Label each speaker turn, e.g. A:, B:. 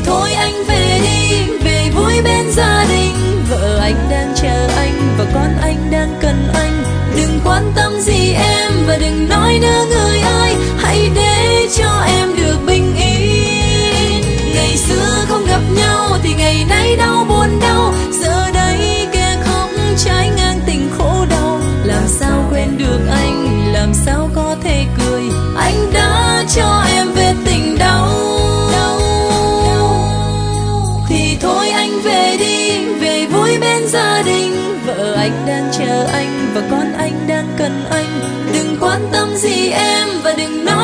A: thôi anh về đi, về vui bên gia đình. Vợ anh đang chờ anh và con anh đang cần anh. Đừng quan tâm gì em và đừng nói nữa người ơi, hãy để cho em được bình yên. Ngày xưa không gặp nhau thì ngày nay đau buồn đau, giờ đây kẻ khóc trái ngang tình khổ đau. Làm sao quên được anh, làm sao có thể cười, anh đã cho em vết tình đau. Thì thôi anh về đi, về vui bên gia đình. Vợ anh đang chờ anh và con anh đang cần anh. Đừng quan tâm gì em và đừng nói